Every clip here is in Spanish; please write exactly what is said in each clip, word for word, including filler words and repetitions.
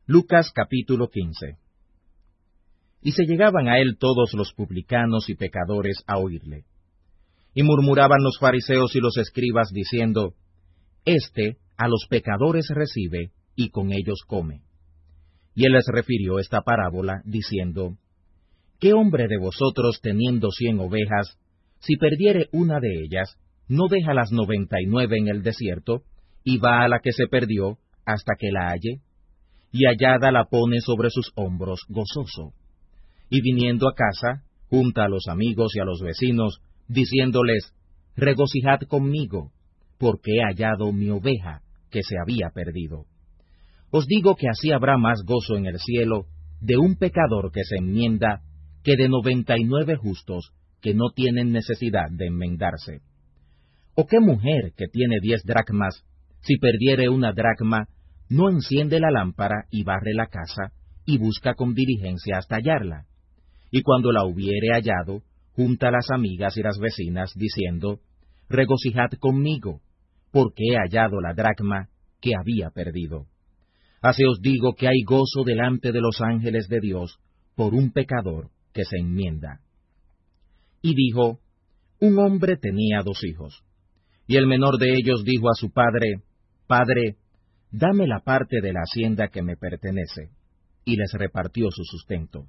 Lucas capítulo quince. Y se llegaban a él todos los publicanos y pecadores a oírle. Y murmuraban los fariseos y los escribas diciendo, Este a los pecadores recibe, y con ellos come. Y él les refirió esta parábola, diciendo, ¿Qué hombre de vosotros, teniendo cien ovejas, si perdiere una de ellas, no deja las noventa y nueve en el desierto, y va a la que se perdió, hasta que la halle? Y hallada la pone sobre sus hombros gozoso. Y viniendo a casa, junta a los amigos y a los vecinos, diciéndoles, Regocijad conmigo, porque he hallado mi oveja, que se había perdido. Os digo que así habrá más gozo en el cielo de un pecador que se enmienda, que de noventa y nueve justos que no tienen necesidad de enmendarse. ¿O qué mujer que tiene diez dracmas, si perdiere una dracma, no enciende la lámpara y barre la casa, y busca con diligencia hasta hallarla? Y cuando la hubiere hallado, junta a las amigas y las vecinas, diciendo, Regocijad conmigo, porque he hallado la dracma que había perdido. Así os digo que hay gozo delante de los ángeles de Dios por un pecador que se enmienda. Y dijo, un hombre tenía dos hijos, y el menor de ellos dijo a su padre, Padre, dame la parte de la hacienda que me pertenece, y les repartió su sustento.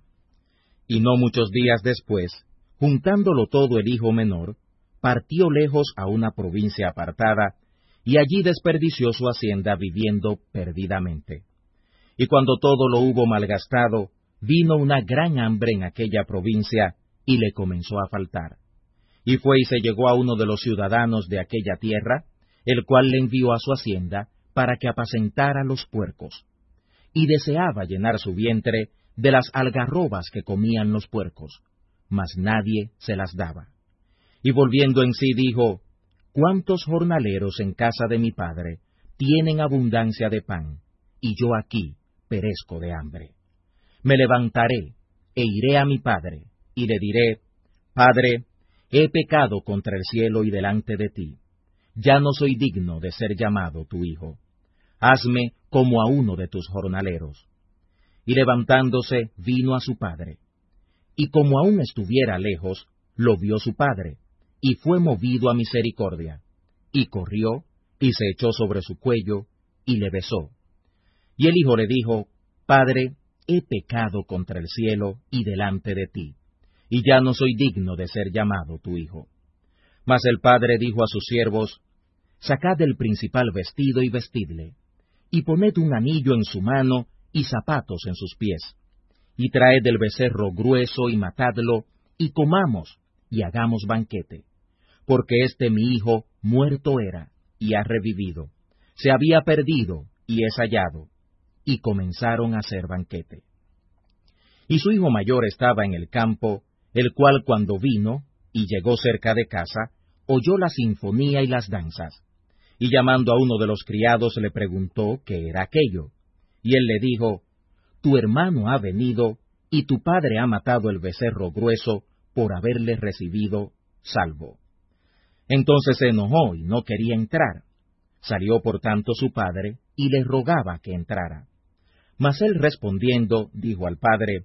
Y no muchos días después, juntándolo todo el hijo menor, partió lejos a una provincia apartada, y allí desperdició su hacienda viviendo perdidamente. Y cuando todo lo hubo malgastado, vino una gran hambre en aquella provincia, y le comenzó a faltar. Y fue y se llegó a uno de los ciudadanos de aquella tierra, el cual le envió a su hacienda para que apacentara los puercos. Y deseaba llenar su vientre de las algarrobas que comían los puercos, mas nadie se las daba. Y volviendo en sí dijo, ¿Cuántos jornaleros en casa de mi padre tienen abundancia de pan, y yo aquí perezco de hambre? Me levantaré, e iré a mi padre, y le diré, Padre, he pecado contra el cielo y delante de ti. Ya no soy digno de ser llamado tu hijo. Hazme como a uno de tus jornaleros. Y levantándose, vino a su padre. Y como aún estuviera lejos, lo vio su padre, y fue movido a misericordia, y corrió, y se echó sobre su cuello, y le besó. Y el hijo le dijo, Padre, he pecado contra el cielo y delante de ti, y ya no soy digno de ser llamado tu hijo. Mas el padre dijo a sus siervos, Sacad el principal vestido y vestidle, y poned un anillo en su mano y zapatos en sus pies, y traed el becerro grueso y matadlo, y comamos, y hagamos banquete. Porque este mi hijo muerto era, y ha revivido, se había perdido, y es hallado. Y comenzaron a hacer banquete. Y su hijo mayor estaba en el campo, el cual cuando vino, y llegó cerca de casa, oyó la sinfonía y las danzas. Y llamando a uno de los criados le preguntó qué era aquello. Y él le dijo, Tu hermano ha venido, y tu padre ha matado el becerro grueso, por haberle recibido salvo. Entonces se enojó y no quería entrar. Salió por tanto su padre, y le rogaba que entrara. Mas él respondiendo, dijo al padre,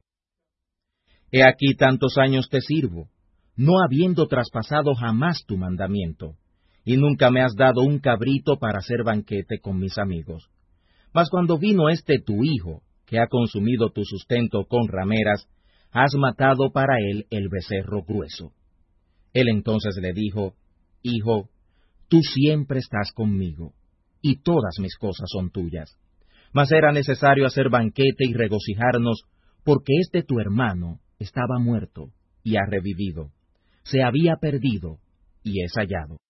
He aquí tantos años te sirvo, no habiendo traspasado jamás tu mandamiento, y nunca me has dado un cabrito para hacer banquete con mis amigos. Mas cuando vino este tu hijo, que ha consumido tu sustento con rameras, has matado para él el becerro grueso. Él entonces le dijo, Hijo, tú siempre estás conmigo, y todas mis cosas son tuyas. Mas era necesario hacer banquete y regocijarnos, porque este tu hermano estaba muerto, y ha revivido. Se había perdido, y es hallado.